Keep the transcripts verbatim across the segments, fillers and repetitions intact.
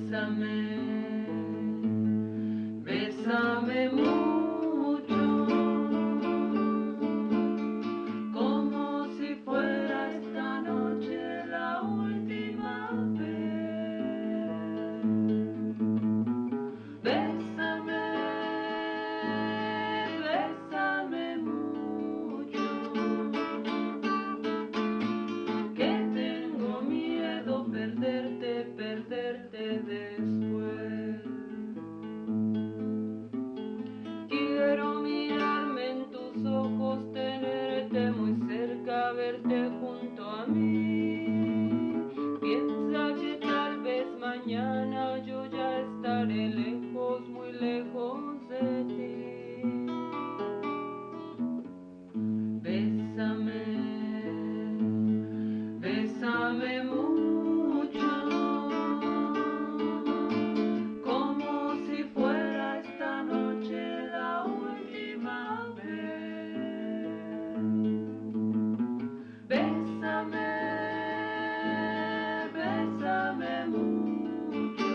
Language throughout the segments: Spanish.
Bésame, bésame mucho, como si fuera esta noche la última vez. Bésame, bésame mucho, que tengo miedo perderte, perderte después. Quiero mirarme en tus ojos, tenerte muy cerca, verte junto a mí. Piensa que tal vez mañana yo ya estaré lejos, muy lejos de ti. Bésame, bésame mucho, como si fuera esta noche la última vez. Bésame, bésame mucho,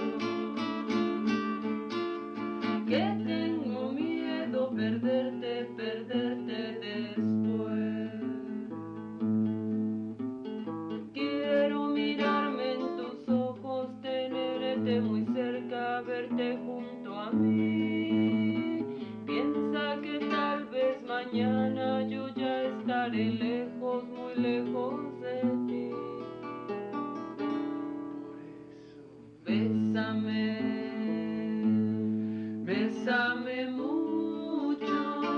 que tengo miedo perderte, perderte después. Quiero mirarme en tus ojos, tenerte muy cerca, verte junto a mí. Piensa que tal vez mañana yo ya estaré lejos, muy lejos de ti. Bésame, bésame mucho,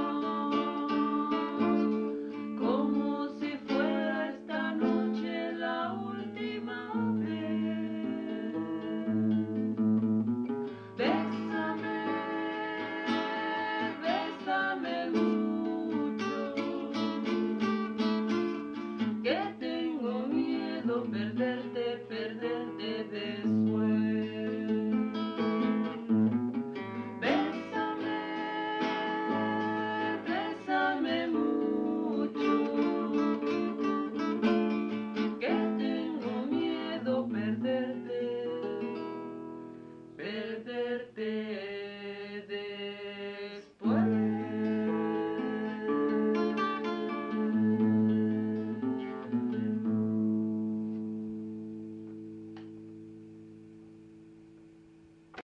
como si fuera esta noche la última vez. Bésame, bésame mucho, que tengo miedo perderte, perderte después.